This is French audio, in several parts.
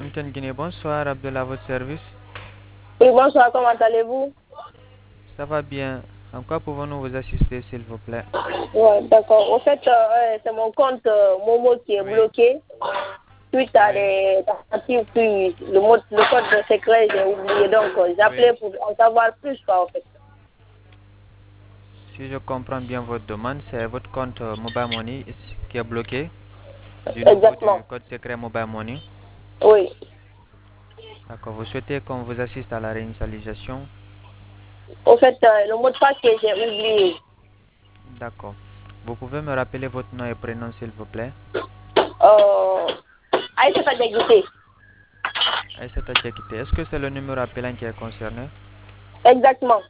MTN Guinée, bonsoir, Abdullah, à votre service. Oui, bonsoir, comment allez-vous? Ça va bien. En quoi pouvons-nous vous assister, s'il vous plaît? Ouais, d'accord. En fait, c'est mon compte Momo qui est Oui, bloqué suite à oui, des tentatives, puis le code de secret, j'ai oublié. Donc, j'ai oui. appelé pour en savoir plus, quoi, en fait. Si je comprends bien votre demande, c'est votre compte Mobile Money qui est bloqué du niveau du Exactement. code secret Mobile Money. Oui. D'accord. Vous souhaitez qu'on vous assiste à la réinitialisation? En fait, le mot de passe que j'ai oublié. D'accord. Vous pouvez me rappeler votre nom et prénom, s'il vous plaît? Euh, Aïssa Diakité. Aïssata Diakité. Est-ce que c'est le numéro appelant qui est concerné? Exactement.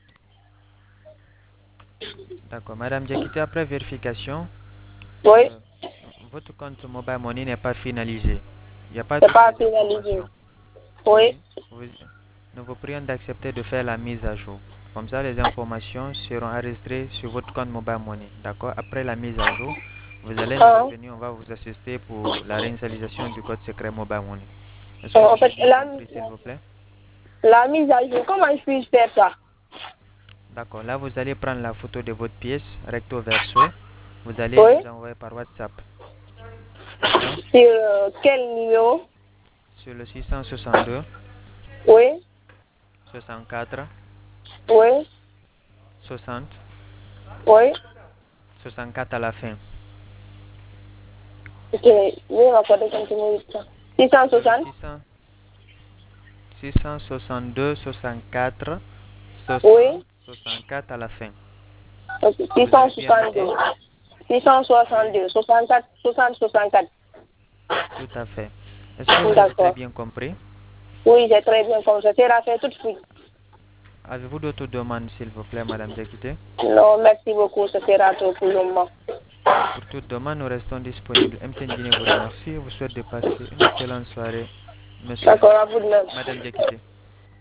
D'accord. Madame Diakité, après vérification, Oui. euh, votre compte Mobile Money n'est pas finalisé. Il n'y a pas C'est toutes pas les finalisé. informations. Oui. Oui, nous vous prions d'accepter de faire la mise à jour. Comme ça, les informations seront enregistrées sur votre compte Mobile Money. D'accord? Après la mise à jour, vous allez nous Hein. revenir, on va vous assister pour la réinitialisation du code secret Mobile Money. Est-ce que En j'ai fait, bien compris, s'il vous plaît? la mise à jour, comment je puis faire ça? D'accord. Là, vous allez prendre la photo de votre pièce, recto verso. Vous allez Oui. nous envoyer par WhatsApp. D'accord? Sur quel numéro? Sur le 662 Oui. 64 Oui. 60 Oui. 64 à la fin. Ok, je vais rapporter continuer ça. Sur le 660? 662 64 60 Oui. 64 à la fin. Ok, Vous avez bien 662. noté? Oui, 662, 64, 60, 64. tout à fait. Est-ce que vous avez très D'accord. bien compris? Oui, j'ai très bien compris. Ça sera fait tout de suite. Avez-vous d'autres demandes, s'il vous plaît, Madame Diakité? Non, merci beaucoup. Ça sera tout pour le moment. Pour toute demande, nous restons disponibles. MTN Guinée vous remercie et vous souhaite de passer une excellente soirée, monsieur, D'accord, à vous de même. Madame Diakité.